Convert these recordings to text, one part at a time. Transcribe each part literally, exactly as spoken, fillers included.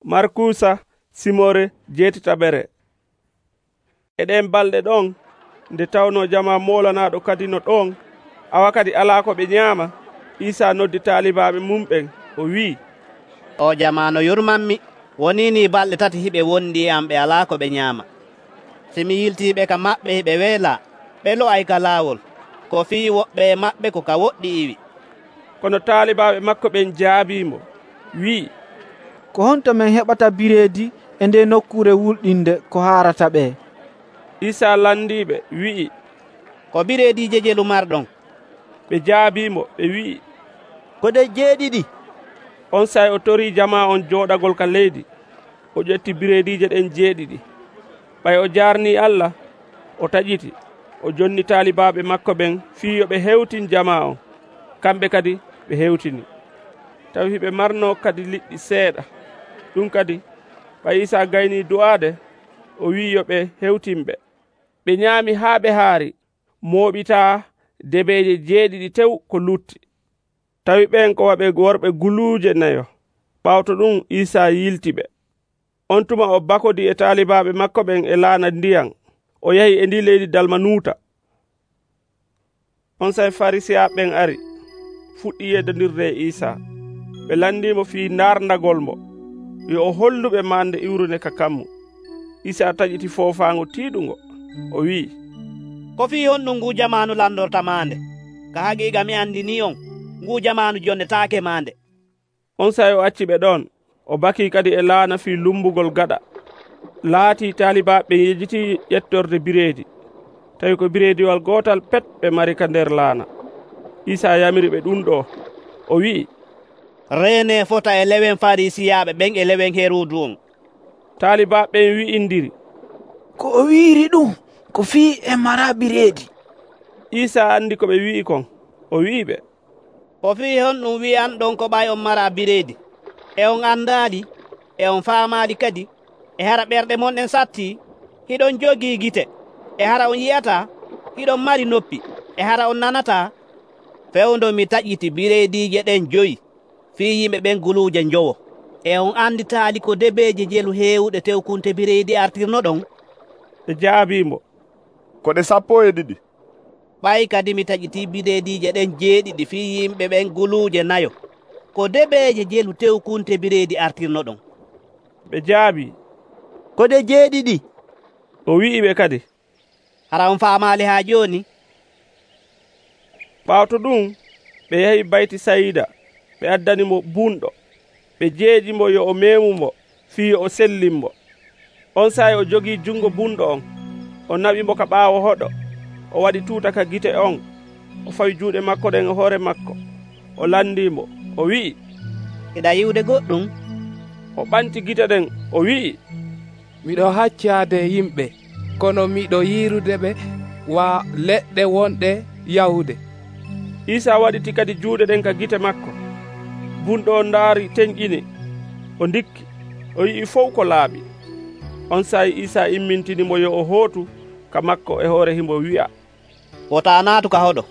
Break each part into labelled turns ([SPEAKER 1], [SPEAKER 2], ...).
[SPEAKER 1] Markusa Simore jeetitaɓere. Eɗen balɗe ɗon nde tawno jama molanaɗo kadi no ɗon awa kadi ala ko ɓe ñaama, Isa noddi taalibaɓe mum ɓen o wi,
[SPEAKER 2] o jamano yurmanmi woni ni balɗe tati hiɓe wondi e am ɓe ala ko ɓe ñaama. Simi yiltiɓe ka maɓɓe hiɓe weela ɓe lo'ay ka laawol ko fii woɓɓe e maɓɓe ko ka woɗɗi iwi.
[SPEAKER 1] Kono taalibaɓe makko ɓen jaabimo wi,
[SPEAKER 3] ko honto men heɓata bireedi e nde nokkure wulɗinde ko harata ɓe?
[SPEAKER 1] Isa landiɓe wi'i,
[SPEAKER 2] ko bireedije jelu marɗon.
[SPEAKER 1] Ɓe jaabimo ɓe wi'i,
[SPEAKER 4] ko de jeeɗiɗi.
[SPEAKER 1] On say o tori jama on jooɗagol ka leydi, o ƴetti bireedije ɗen jeeɗiɗi, ɓay o jarni Allah, o taƴiti, o jonni taalibaɓe makko ɓen fii yo ɓe hewtin jama on, kamɓe kadi ɓe hewtini. Tawi hiɓe marno kadi liɗɗi seeɗa. Ɗum kadi ɓay Isa gayni du'aade, o wi yo ɓe hewtinɓe. Ɓe ñaami haa ɓe haari, mooɓita debeeje jeeɗiɗi tew ko lutti. Tawi ɓen ko waɓe worɓe guluuje nayo. Ɓawto ɗum Isa yilti ɓe. On tuma o bakodi e taalibaɓe makko ɓen e laana ndiyan. O yahi e ndi leydi Dalmanuta. On say Farisiya ɓen ari, fuɗɗi yeddondirde e Isa. Ɓe landimo fii ndarndagol mo, yo o holluɓe mande iwrune ka kammu. Isa taƴiti foofaango tiiɗugo, o wi,
[SPEAKER 2] ko fii honɗum ngu jamanu landorta mande, ka haqiqa mi andini on, ngu jamanu jonnetaake mande.
[SPEAKER 1] On say o acci ɓe ɗon, o baki kadi e laana fii lumbugol gaɗa. Laati taalibaɓe yejjiti ƴettorde bireedi, tawi ko bireediwal gootal pet ɓe mari ka nder laana. Isa yamiri ɓe ɗum ɗo, o wi,
[SPEAKER 2] reene fota e lewen farisiyaɓe ɓen e lewen Herodu on.
[SPEAKER 1] Taalibaɓe wi'indiri,
[SPEAKER 3] ko o wiiri ɗum ko fii e mara bireedi.
[SPEAKER 1] Isa andi ko ɓe wi'i kon, o wi'iɓe,
[SPEAKER 2] ko fii honɗum wi'anɗon ko ɓay on mara bireedi, e on andaali e on faamaali kadi, e hara ɓerɗe mon ɗen satti, hiɗon jogii gite, e hara on yiyata, hiɗon mari noppi, e hara on nanata. Fewndo mi taƴiti bireediije ɗen joyi fii yimɓe ɓen guluuje njowo, e on anditaali ko debeeje jelu heewuɗe tew kunte bireedi artirno ɗon.
[SPEAKER 1] Ɓe jaabimo,
[SPEAKER 5] ko ɗe sappo e ɗiɗi.
[SPEAKER 2] Ɓay kadi mi taƴiti bireediije ɗen jeeɗiɗi fii yimɓe ɓen guluuje nayo, ko debeeje jelu tew kunte bireedi artirno ɗon.
[SPEAKER 1] Ɓe jaabi,
[SPEAKER 4] ko ɗe jeeɗiɗi.
[SPEAKER 1] O wi'iɓe kadi,
[SPEAKER 2] hara on faamaali haa jooni.
[SPEAKER 1] Ɓawto ɗum ɓe yahi bayti Sayida, ɓe addanimo bunɗo, ɓe jeeƴimo yo o meemumo fii yo o sellinmo. On sayi o jogii jungo bunɗo on, o naɓimo ka ɓaawo hoɗo, o waɗi tuuta ka gite on, o fawi juuɗe makko ɗen e hoore makko, o landimo, o wi'i,
[SPEAKER 2] iɗa yiwde goɗɗum?
[SPEAKER 1] O ɓanti gite ɗen, o wi'i,
[SPEAKER 6] miɗo haccade yimɓe, kono miɗo yiirude ɓe wa leɗɗe wonɗe yahude.
[SPEAKER 1] Isa waɗiti kadi juuɗe ɗen ka gite makko. Bunɗo o ndaari teñƴini, o ndikki, o yi'i fof ko laaɓi. On sayi Isa immintinimo yo o hootu ka makko e hoore himo wi'a,
[SPEAKER 2] wota naatu ka hoɗo.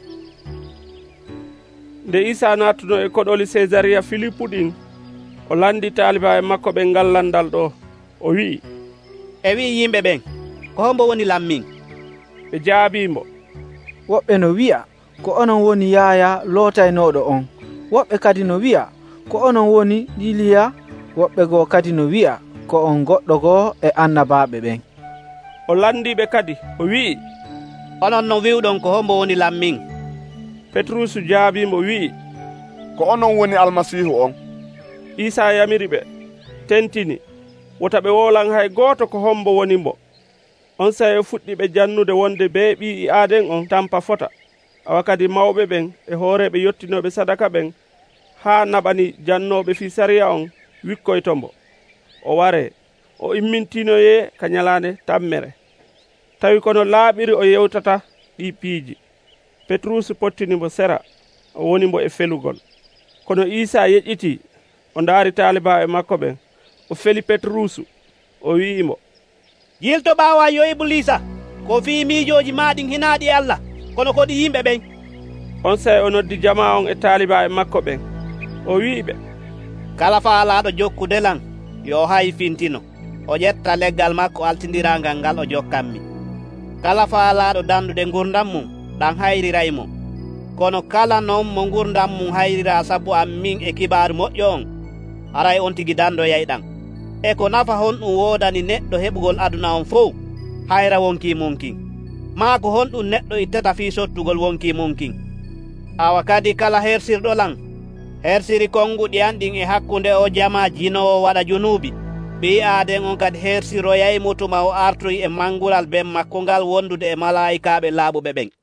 [SPEAKER 1] Nde Isa naatuno e koɗoli Césariya Filipu ɗin, o landi taaliba e makko ɓe ngallandal ɗo, o wi'i,
[SPEAKER 2] e wi yimɓe ɓen, ko hombo woni lammin?
[SPEAKER 1] Ɓe jaabimo,
[SPEAKER 3] woɓɓe no wi'a ko onon woni Yaya lootaynoɗo on, woɓɓe kadi no wi'a ko onon woni Iliya, woɓɓe goo kadi no wi'a ko on goɗɗo goo e annabaɓe ɓen.
[SPEAKER 1] O landiɓe kadi, o wi'i,
[SPEAKER 2] onon no wiwɗon ko hombo woni lammin?
[SPEAKER 1] Petrusu jaabimo wi'i,
[SPEAKER 5] ko onon woni Almasihu on.
[SPEAKER 1] Isa yamiri ɓe, tentini, wota ɓe wolan hay gooto ko hombo woni mbo. On saye fuɗɗi ɓe jannude wonde be ɓii aaden on tampa fota. Awa kadi mawɓe ɓen e hooreɓe yottinoɓe sadaka ɓen haa naɓani jannoɓe fi sariya on wikkoytombo. O ware, o immintinoye ka ñalande tammere. Tawi kono laaɓiri o yewtata ɗi piiji. Petrusu pottinimo sera, o wonimo e felugol. Kono Isa yeƴƴiti, o ndaari taaliba e makko ɓen, o feli Petrusu, o wi'imo,
[SPEAKER 2] yilto ɓaawa yo Iblisa, ko fii miijoji maɗin hinaaɗi Allah, kono ko ɗi yimɓe ɓen.
[SPEAKER 1] On saye o noddi jama on e taaliba e makko ɓen, o wi'iɓe,
[SPEAKER 2] kala faalaaɗo jokkudelan yo hay fintino o ƴetta leggal makko altindiragal ngal o jokkanmi. Kala faalaɗo dandude gurdam mum ɗan hayriray mo, kono kala noon mo gurdam mum hayrira sabu am min e kibaru moƴƴo on, aray on tigi dandoyay ɗan. E ko nafa honɗum wodani neɗɗo heɓugol aduna on fof hayra wonki munkin, maa ko honɗum neɗɗo ittata fi sottugol wonki munkin. Awa kadi kala hersirɗo lan hersiri konguɗi an ɗin e hakkunde o jama jinowo waɗa junubi, ɓi aaden on kadi hersiroyaymo tuma o artoyi e mangural ben makko ngal wondude e malaikaɓe laaɓuɓe ɓen.